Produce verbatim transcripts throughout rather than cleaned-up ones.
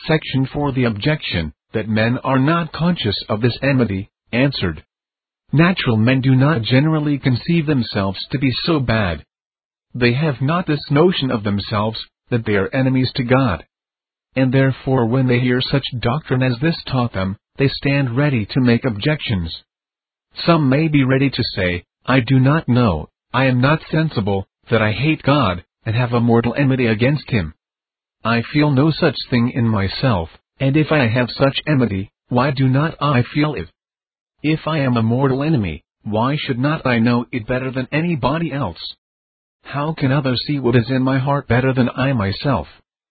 Section four. The objection, that men are not conscious of this enmity, answered. Natural men do not generally conceive themselves to be so bad. They have not this notion of themselves, that they are enemies to God. And therefore when they hear such doctrine as this taught them, they stand ready to make objections. Some may be ready to say, I do not know, I am not sensible, that I hate God, and have a mortal enmity against Him. I feel no such thing in myself, and if I have such enmity, why do not I feel it? If I am a mortal enemy, why should not I know it better than anybody else? How can others see what is in my heart better than I myself?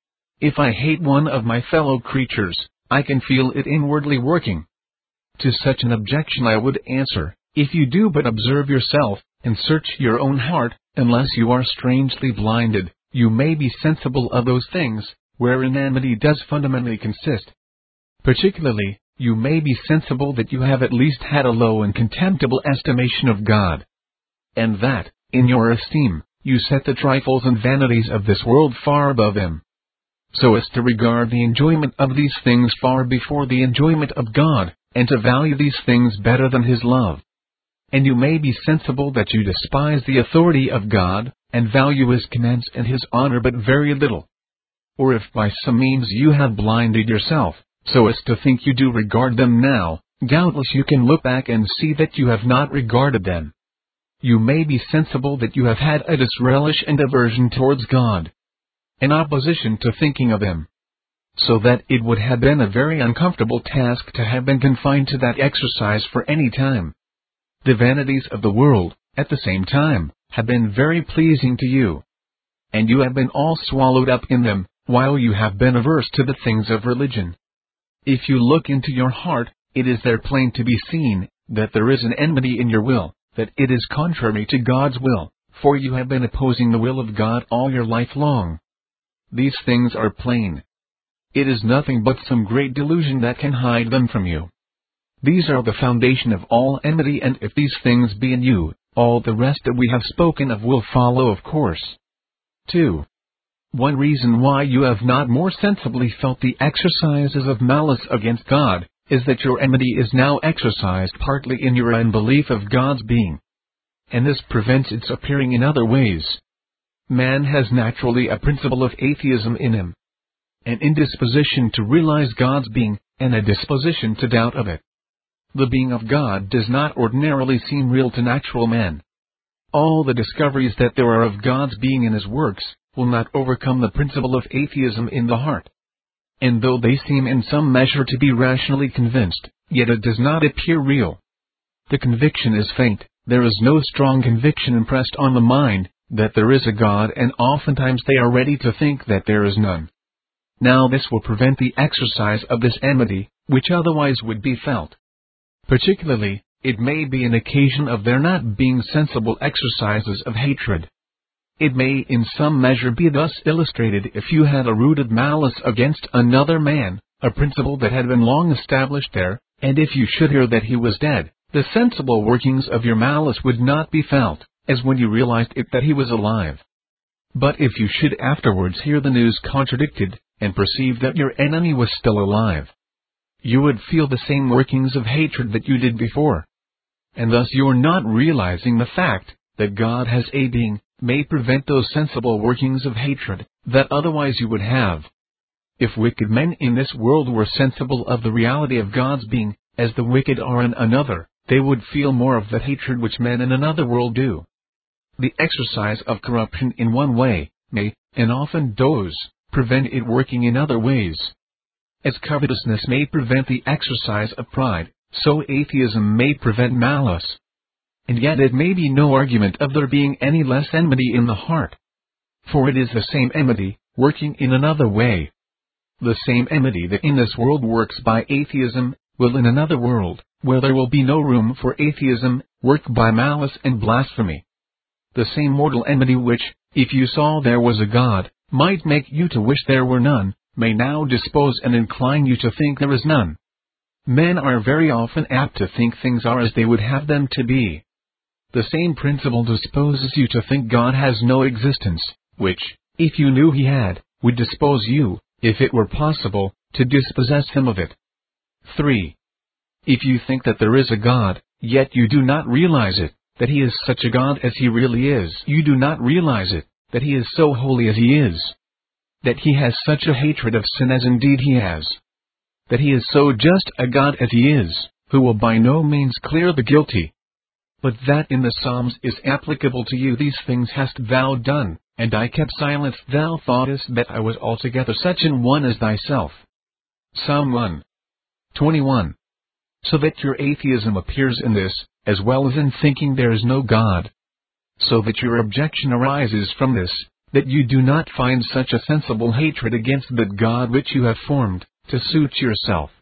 If I hate one of my fellow creatures, I can feel it inwardly working. To such an objection I would answer, if you do but observe yourself, and search your own heart, unless you are strangely blinded, you may be sensible of those things, wherein enmity does fundamentally consist. Particularly, you may be sensible that you have at least had a low and contemptible estimation of God. And that, in your esteem, you set the trifles and vanities of this world far above Him, so as to regard the enjoyment of these things far before the enjoyment of God, and to value these things better than His love. And you may be sensible that you despise the authority of God, and value His commands and His honor but very little. Or if by some means you have blinded yourself, so as to think you do regard them now, doubtless you can look back and see that you have not regarded them. You may be sensible that you have had a disrelish and aversion towards God, an opposition to thinking of Him, so that it would have been a very uncomfortable task to have been confined to that exercise for any time. The vanities of the world, at the same time, have been very pleasing to you, and you have been all swallowed up in them, while you have been averse to the things of religion. If you look into your heart, it is there plain to be seen, that there is an enmity in your will, that it is contrary to God's will, for you have been opposing the will of God all your life long. These things are plain. It is nothing but some great delusion that can hide them from you. These are the foundation of all enmity, and if these things be in you, all the rest that we have spoken of will follow of course. two. One reason why you have not more sensibly felt the exercises of malice against God, is that your enmity is now exercised partly in your unbelief of God's being, and this prevents its appearing in other ways. Man has naturally a principle of atheism in him, an indisposition to realize God's being, and a disposition to doubt of it. The being of God does not ordinarily seem real to natural men. All the discoveries that there are of God's being in His works will not overcome the principle of atheism in the heart. And though they seem in some measure to be rationally convinced, yet it does not appear real. The conviction is faint. There is no strong conviction impressed on the mind that there is a God, and oftentimes they are ready to think that there is none. Now this will prevent the exercise of this enmity, which otherwise would be felt. Particularly, it may be an occasion of there not being sensible exercises of hatred. It may in some measure be thus illustrated if you had a rooted malice against another man, a principle that had been long established there, and if you should hear that he was dead, the sensible workings of your malice would not be felt, as when you realized it that he was alive. But if you should afterwards hear the news contradicted, and perceive that your enemy was still alive, you would feel the same workings of hatred that you did before. And thus your not realizing the fact that God has a being may prevent those sensible workings of hatred that otherwise you would have. If wicked men in this world were sensible of the reality of God's being, as the wicked are in another, they would feel more of that hatred which men in another world do. The exercise of corruption in one way may, and often does, prevent it working in other ways. As covetousness may prevent the exercise of pride, so atheism may prevent malice. And yet it may be no argument of there being any less enmity in the heart. For it is the same enmity, working in another way. The same enmity that in this world works by atheism, will in another world, where there will be no room for atheism, work by malice and blasphemy. The same mortal enmity which, if you saw there was a God, might make you to wish there were none, may now dispose and incline you to think there is none. Men are very often apt to think things are as they would have them to be. The same principle disposes you to think God has no existence, which, if you knew He had, would dispose you, if it were possible, to dispossess him of it. three. If you think that there is a God, yet you do not realize it, that he is such a God as he really is, you do not realize it, that he is so holy as he is, that he has such a hatred of sin as indeed he has, that he is so just a God as he is, who will by no means clear the guilty, but that in the Psalms is applicable to you. These things hast thou done, and I kept silence. Thou thoughtest that I was altogether such an one as thyself. Psalm one twenty-one. So that your atheism appears in this, as well as in thinking there is no God. So that your objection arises from this, that you do not find such a sensible hatred against that God which you have formed, to suit yourself.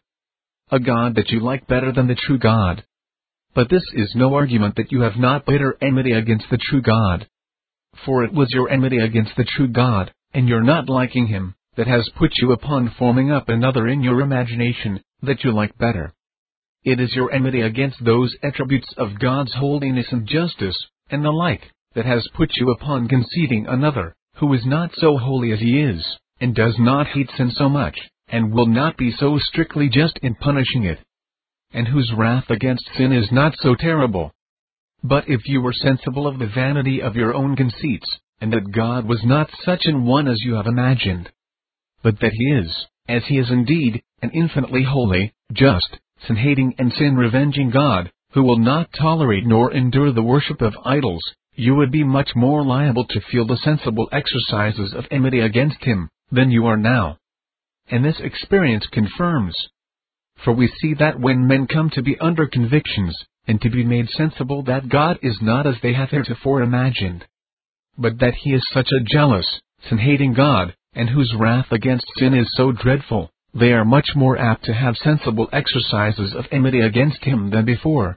A God that you like better than the true God. But this is no argument that you have not bitter enmity against the true God. For it was your enmity against the true God, and your not liking him, that has put you upon forming up another in your imagination, that you like better. It is your enmity against those attributes of God's holiness and justice, and the like, that has put you upon conceiving another, who is not so holy as he is, and does not hate sin so much, and will not be so strictly just in punishing it, and whose wrath against sin is not so terrible. But if you were sensible of the vanity of your own conceits, and that God was not such an one as you have imagined, but that he is, as he is indeed, an infinitely holy, just, sin-hating and sin-revenging God, who will not tolerate nor endure the worship of idols, you would be much more liable to feel the sensible exercises of enmity against him, than you are now. And this experience confirms. For we see that when men come to be under convictions, and to be made sensible that God is not as they have heretofore imagined, but that he is such a jealous, sin-hating God, and whose wrath against sin is so dreadful, they are much more apt to have sensible exercises of enmity against him than before.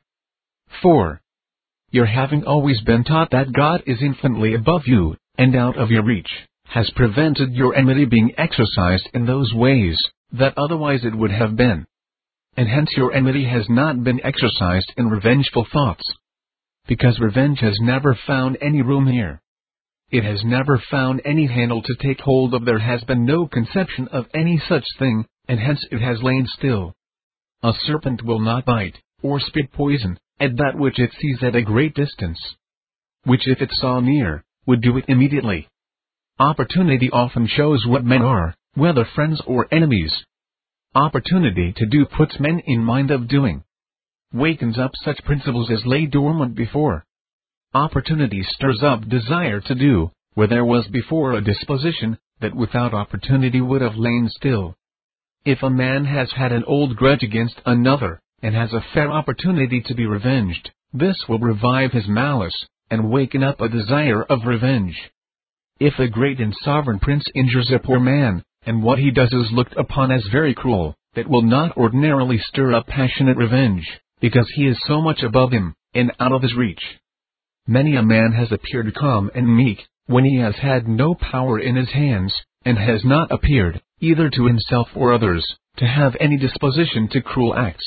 four. Your having always been taught that God is infinitely above you, and out of your reach, has prevented your enmity being exercised in those ways, that otherwise it would have been. And hence your enmity has not been exercised in revengeful thoughts. Because revenge has never found any room here. It has never found any handle to take hold of. There has been no conception of any such thing, and hence it has lain still. A serpent will not bite, or spit poison, at that which it sees at a great distance, which if it saw near, would do it immediately. Opportunity often shows what men are, whether friends or enemies. Opportunity to do puts men in mind of doing, wakens up such principles as lay dormant before. Opportunity stirs up desire to do, where there was before a disposition, that without opportunity would have lain still. If a man has had an old grudge against another, and has a fair opportunity to be revenged, this will revive his malice, and waken up a desire of revenge. If a great and sovereign prince injures a poor man, and what he does is looked upon as very cruel, that will not ordinarily stir up passionate revenge, because he is so much above him, and out of his reach. Many a man has appeared calm and meek, when he has had no power in his hands, and has not appeared, either to himself or others, to have any disposition to cruel acts.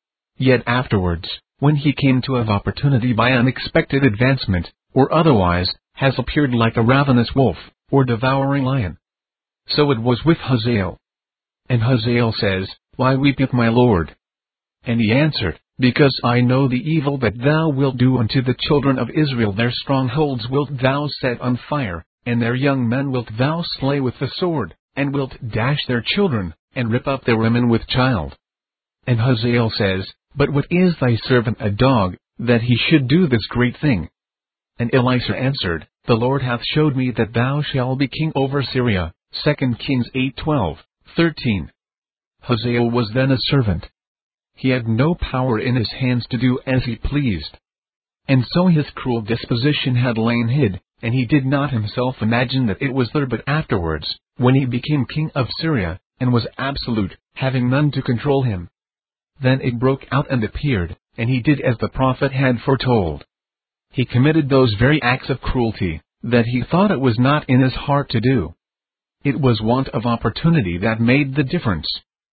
Yet afterwards, when he came to have opportunity by unexpected advancement, or otherwise, has appeared like a ravenous wolf, or devouring lion. So it was with Hazael. And Hazael says, Why weepeth my Lord? And he answered, Because I know the evil that thou wilt do unto the children of Israel. Their strongholds wilt thou set on fire, and their young men wilt thou slay with the sword, and wilt dash their children, and rip up their women with child. And Hazael says, But what is thy servant a dog, that he should do this great thing? And Elisha answered, The Lord hath showed me that thou shalt be king over Syria. Second Kings eight twelve, thirteen. Hazael was then a servant. He had no power in his hands to do as he pleased. And so his cruel disposition had lain hid, and he did not himself imagine that it was there. But afterwards, when he became king of Syria, and was absolute, having none to control him, then it broke out and appeared, and he did as the prophet had foretold. He committed those very acts of cruelty, that he thought it was not in his heart to do. It was want of opportunity that made the difference.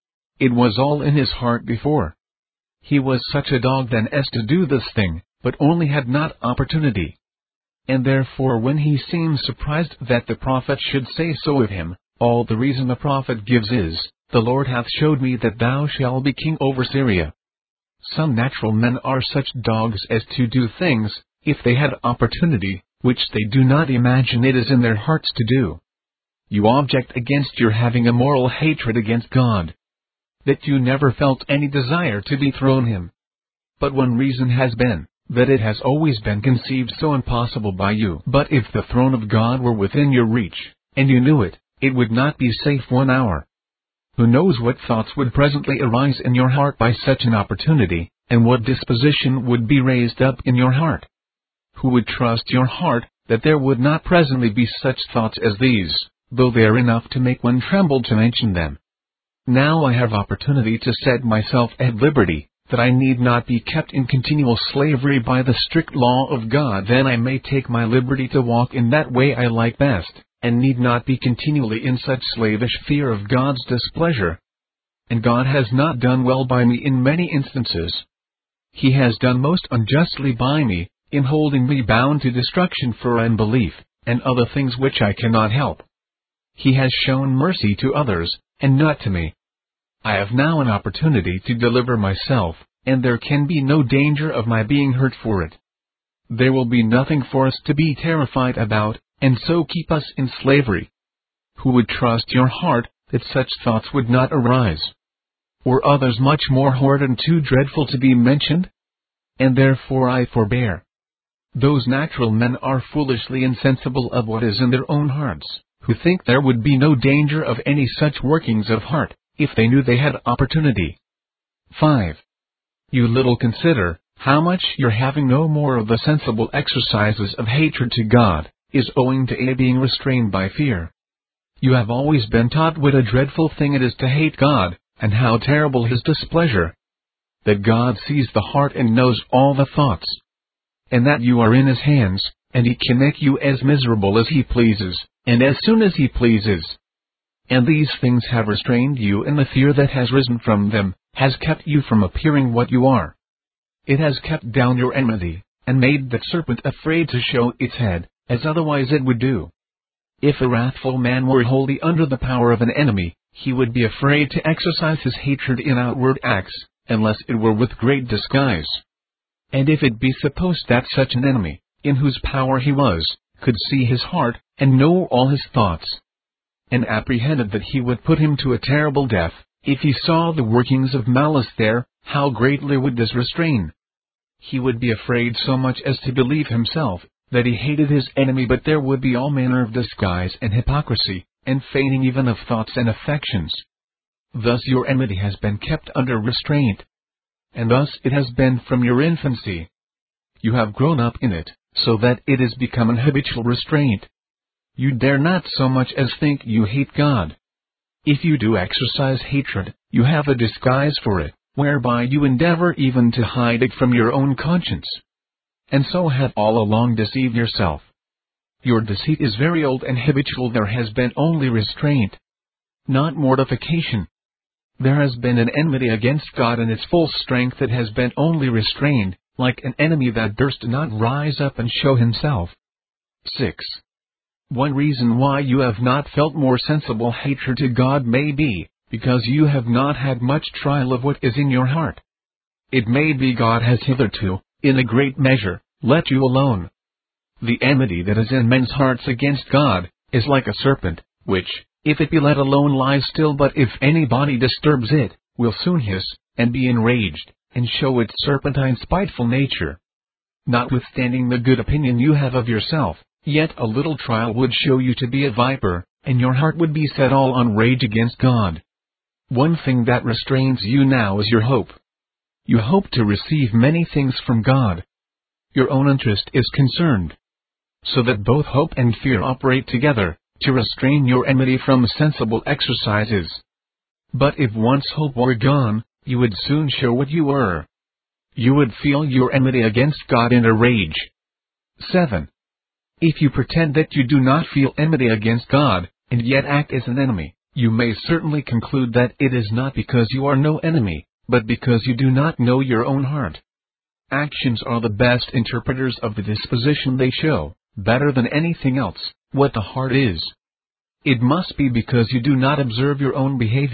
It was all in his heart before. He was such a dog then as to do this thing, but only had not opportunity. And therefore when he seems surprised that the prophet should say so of him, all the reason the prophet gives is, the Lord hath showed me that thou shalt be king over Syria. Some natural men are such dogs as to do things, if they had opportunity, which they do not imagine it is in their hearts to do. You object against your having a moral hatred against God, that you never felt any desire to dethrone him. But one reason has been, that it has always been conceived so impossible by you. But if the throne of God were within your reach, and you knew it, it would not be safe one hour. Who knows what thoughts would presently arise in your heart by such an opportunity, and what disposition would be raised up in your heart? Who would trust your heart, that there would not presently be such thoughts as these, though they are enough to make one tremble to mention them? Now I have opportunity to set myself at liberty, that I need not be kept in continual slavery by the strict law of God. Then I may take my liberty to walk in that way I like best, and need not be continually in such slavish fear of God's displeasure. And God has not done well by me in many instances. He has done most unjustly by me, in holding me bound to destruction for unbelief, and other things which I cannot help. He has shown mercy to others, and not to me. I have now an opportunity to deliver myself, and there can be no danger of my being hurt for it. There will be nothing for us to be terrified about, and so keep us in slavery. Who would trust your heart, that such thoughts would not arise? Or others much more horrid and too dreadful to be mentioned? And therefore I forbear. Those natural men are foolishly insensible of what is in their own hearts, who think there would be no danger of any such workings of heart, if they knew they had opportunity. five. You little consider, how much your having no more of the sensible exercises of hatred to God, is owing to a being restrained by fear. You have always been taught what a dreadful thing it is to hate God, and how terrible his displeasure. That God sees the heart and knows all the thoughts. And that you are in his hands, and he can make you as miserable as he pleases, and as soon as he pleases. And these things have restrained you, and the fear that has risen from them, has kept you from appearing what you are. It has kept down your enmity, and made the serpent afraid to show its head, as otherwise it would do. If a wrathful man were wholly under the power of an enemy, he would be afraid to exercise his hatred in outward acts, unless it were with great disguise. And if it be supposed that such an enemy, in whose power he was, could see his heart, and know all his thoughts, and apprehended that he would put him to a terrible death, if he saw the workings of malice there, how greatly would this restrain? He would be afraid so much as to believe himself, that he hated his enemy, but there would be all manner of disguise and hypocrisy, and feigning even of thoughts and affections. Thus your enmity has been kept under restraint. And thus it has been from your infancy. You have grown up in it, so that it is become an habitual restraint. You dare not so much as think you hate God. If you do exercise hatred, you have a disguise for it, whereby you endeavor even to hide it from your own conscience. And so have all along deceived yourself. Your deceit is very old and habitual. There has been only restraint, not mortification. There has been an enmity against God in its full strength that has been only restrained, like an enemy that durst not rise up and show himself. six. One reason why you have not felt more sensible hatred to God may be, because you have not had much trial of what is in your heart. It may be God has hitherto, in a great measure, let you alone. The enmity that is in men's hearts against God, is like a serpent, which, if it be let alone, lies still, but if anybody disturbs it, will soon hiss, and be enraged, and show its serpentine spiteful nature. Notwithstanding the good opinion you have of yourself, yet a little trial would show you to be a viper, and your heart would be set all on rage against God. One thing that restrains you now is your hope. You hope to receive many things from God. Your own interest is concerned, so that both hope and fear operate together, to restrain your enmity from sensible exercises. But if once hope were gone, you would soon show what you were. You would feel your enmity against God in a rage. seven. If you pretend that you do not feel enmity against God, and yet act as an enemy, you may certainly conclude that it is not because you are no enemy, but because you do not know your own heart. Actions are the best interpreters of the disposition they show, better than anything else, what the heart is. It must be because you do not observe your own behavior,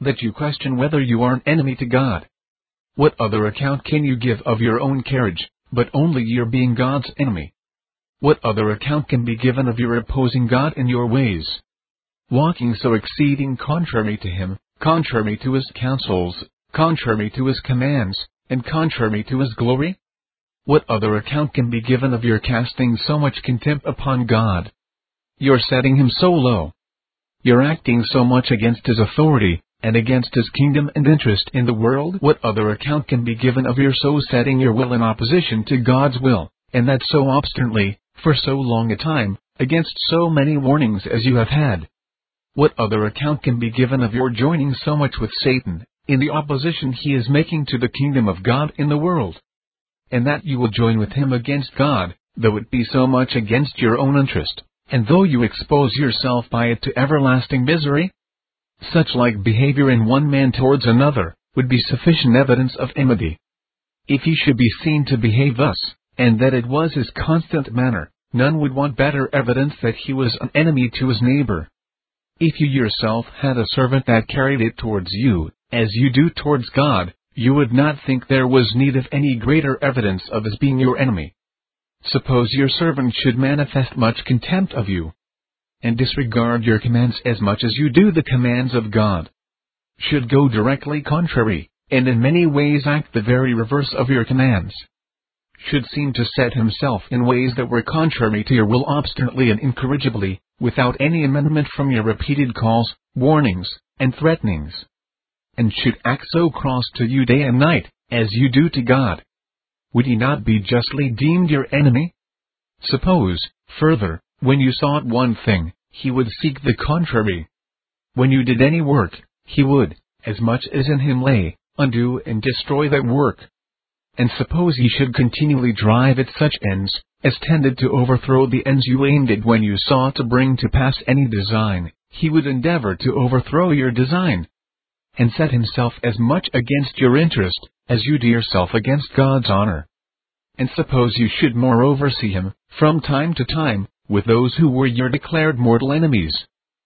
that you question whether you are an enemy to God? What other account can you give of your own carriage, but only your being God's enemy? What other account can be given of your opposing God in your ways, walking so exceeding contrary to Him, contrary to His counsels, contrary to His commands, and contrary to His glory? What other account can be given of your casting so much contempt upon God, your setting Him so low, your acting so much against His authority, and against His kingdom and interest in the world? What other account can be given of your so setting your will in opposition to God's will, and that so obstinately, for so long a time, against so many warnings as you have had? What other account can be given of your joining so much with Satan, in the opposition he is making to the kingdom of God in the world? And that you will join with him against God, though it be so much against your own interest, and though you expose yourself by it to everlasting misery? Such like behavior in one man towards another, would be sufficient evidence of enmity. If he should be seen to behave thus, and that it was his constant manner, none would want better evidence that he was an enemy to his neighbor. If you yourself had a servant that carried it towards you, as you do towards God, you would not think there was need of any greater evidence of his being your enemy. Suppose your servant should manifest much contempt of you, and disregard your commands as much as you do the commands of God, should go directly contrary, and in many ways act the very reverse of your commands, should seem to set himself in ways that were contrary to your will obstinately and incorrigibly, without any amendment from your repeated calls, warnings, and threatenings, and should act so cross to you day and night, as you do to God, would he not be justly deemed your enemy? Suppose, further, when you sought one thing, he would seek the contrary. When you did any work, he would, as much as in him lay, undo and destroy that work. And suppose he should continually drive at such ends, as tended to overthrow the ends you aimed at when you sought to bring to pass any design, he would endeavor to overthrow your design, and set himself as much against your interest, as you do yourself against God's honor. And suppose you should moreover see him, from time to time, with those who were your declared mortal enemies,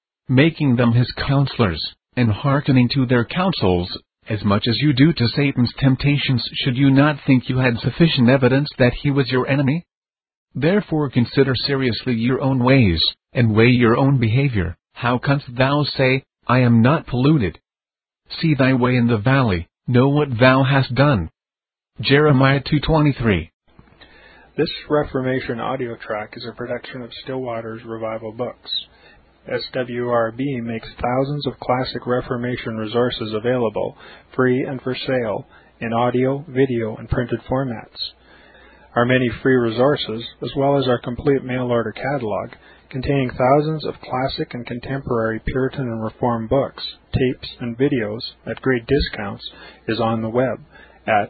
making them his counselors, and hearkening to their counsels, as much as you do to Satan's temptations, should you not think you had sufficient evidence that he was your enemy? Therefore consider seriously your own ways, and weigh your own behavior. How canst thou say, I am not polluted? See thy way in the valley, know what thou hast done. Jeremiah two twenty-three. This Reformation audio track is a production of Stillwater's Revival Books. S W R B makes thousands of classic Reformation resources available, free and for sale, in audio, video, and printed formats. Our many free resources, as well as our complete mail-order catalog, containing thousands of classic and contemporary Puritan and Reformed books, tapes, and videos at great discounts, is on the web at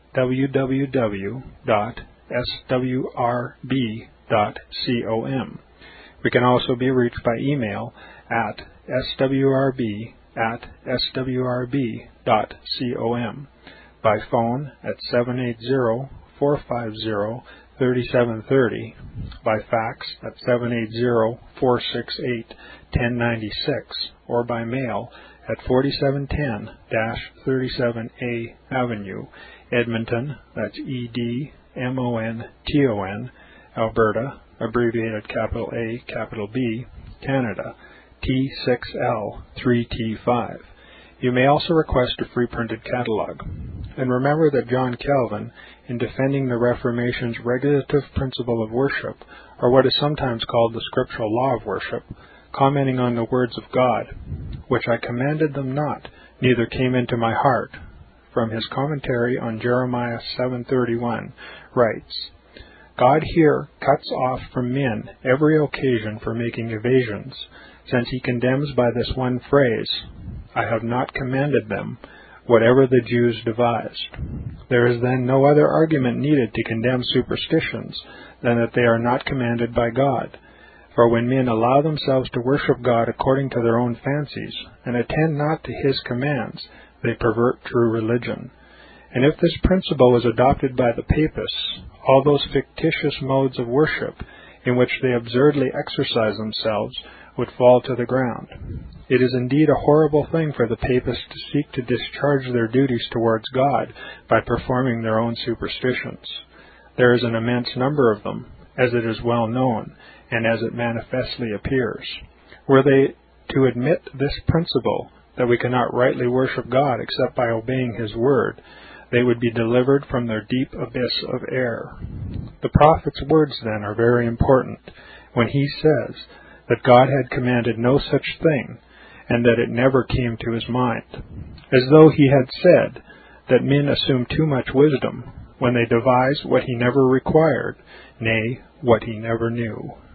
w w w dot s w r b dot com. We can also be reached by email at s w r b at s w r b dot com, by phone at seven eight zero, four five zero, three seven three zero, by fax at seven eight zero, four six eight, one zero nine six, or by mail at forty-seven ten thirty-seven A Avenue, Edmonton, that's E D M O N T O N, Alberta, abbreviated capital A, capital B, Canada, T six L three T five. You may also request a free printed catalog. And remember that John Calvin, in defending the Reformation's regulative principle of worship, or what is sometimes called the scriptural law of worship, commenting on the words of God, which I commanded them not, neither came into my heart, from his commentary on Jeremiah seven thirty-one, writes, God here cuts off from men every occasion for making evasions, since he condemns by this one phrase, I have not commanded them, whatever the Jews devised. There is then no other argument needed to condemn superstitions than that they are not commanded by God. For when men allow themselves to worship God according to their own fancies, and attend not to his commands, they pervert true religion. And if this principle is adopted by the papists, all those fictitious modes of worship in which they absurdly exercise themselves would fall to the ground. It is indeed a horrible thing for the papists to seek to discharge their duties towards God by performing their own superstitions. There is an immense number of them, as it is well known, and as it manifestly appears. Were they to admit this principle, that we cannot rightly worship God except by obeying His word, they would be delivered from their deep abyss of error. The prophet's words, then, are very important, when he says that God had commanded no such thing, and that it never came to his mind, as though he had said that men assume too much wisdom when they devise what he never required, nay, what he never knew.